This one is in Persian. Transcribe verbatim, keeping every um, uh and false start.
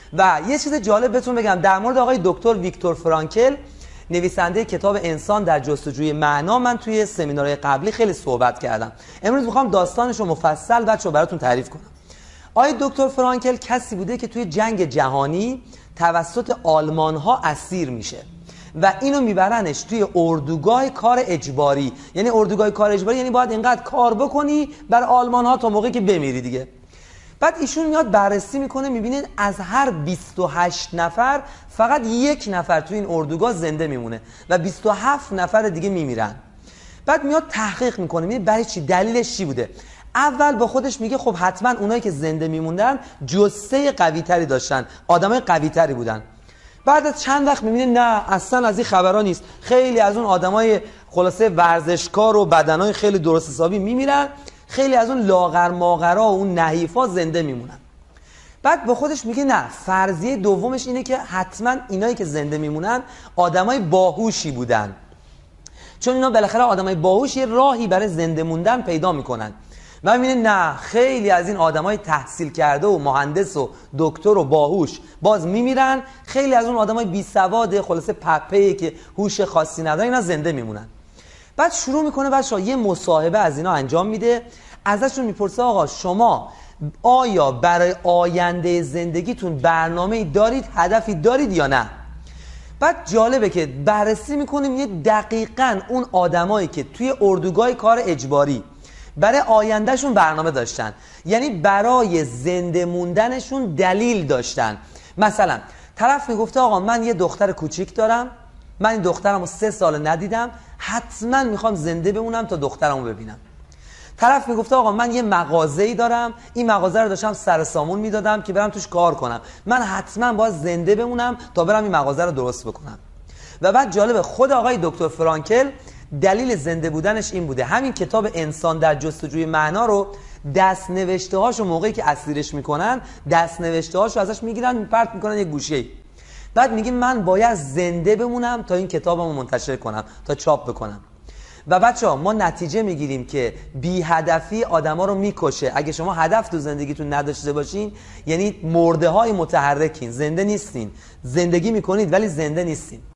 و یه چیز جالب بهتون بگم در مورد آقای دکتر ویکتور فرانکل، نویسنده کتاب انسان در جستجوی معنا، من توی سمینارهای قبلی خیلی صحبت کردم. امروز میخوام داستانش رو مفصل بچه‌ها براتون تعریف کنم. آقای دکتر فرانکل کسی بوده که توی جنگ جهانی توسط آلمان ها اسیر میشه و اینو میبرنش توی اردوگاه کار اجباری. یعنی اردوگاه کار اجباری یعنی باید اینقدر کار بکنی برای آلمان ها تا موقعی که بمیری دیگه. بعد ایشون میاد بررسی میکنه، میبینید از هر بیست و هشت نفر فقط یک نفر توی این اردوگاه زنده میمونه و بیست و هفت نفر دیگه میمیرن. بعد میاد تحقیق میکنه، میبینید برای چی، دلیلش چی بوده. اول با خودش میگه خب حتما اونایی که زنده میموندن جثه قوی تری داشتن، آدمای قوی تری بودن. بعد از چند وقت میبینه نه اصلا از این خبرها نیست، خیلی از اون آدمای خلاصه ورزشکار و بدنای خیلی درست حسابی میمیرن، خیلی از اون لاغر ماغرا و اون نحیفا زنده میمونن. بعد با خودش میگه نه، فرضیه دومش اینه که حتما اینایی که زنده میمونن آدمای باهوشی بودن، چون اینا بالاخره آدمای باهوش یه راهی برای زنده موندن پیدا میکنن. و میبینه نه، خیلی از این آدمای تحصیل کرده و مهندس و دکتر و باهوش باز میمیرن، خیلی از اون آدمای بی سواد خلاصه پپه‌ای که هوش خاصی ندارن اینا زنده میمونن. بعد شروع میکنه بچه‌ها یه مصاحبه از اینا انجام میده، ازشون میپرسه آقا شما آیا برای آینده زندگیتون برنامه‌ای دارید، هدفی دارید یا نه؟ بعد جالبه که بررسی میکنیم یه دقیقاً اون آدمایی که توی اردوگاه کار اجباری برای آیندهشون برنامه داشتن، یعنی برای زنده موندنشون دلیل داشتن. مثلا طرف میگفته آقا من یه دختر کوچیک دارم، من این دخترم رو سه سال ندیدم، حتما میخوام زنده بمونم تا دخترم رو ببینم. طرف میگفته آقا من یه مغازه‌ای دارم، این مغازه رو داشتم سر سامون میدادم که برم توش کار کنم، من حتما باید زنده بمونم تا برم این مغازه رو درست بکنم. و بعد جالبه خود آقای دکتر فرانکل دلیل زنده بودنش این بوده. همین کتاب انسان در جستجوی معنا رو دست نوشته هاشو موقعی که اسیرش میکنن، دست نوشته هاشو ازش میگیرن میپرت میکنن یه گوشه‌ای. بعد میگه من باید زنده بمونم تا این کتابمو منتشر کنم، تا چاپ بکنم. و بچه‌ها ما نتیجه میگیریم که بی هدفی آدما رو میکشه. اگه شما هدف تو زندگیتون نداشته باشین یعنی مرده های متحرکین، زنده نیستین. زندگی میکنید ولی زنده نیستین.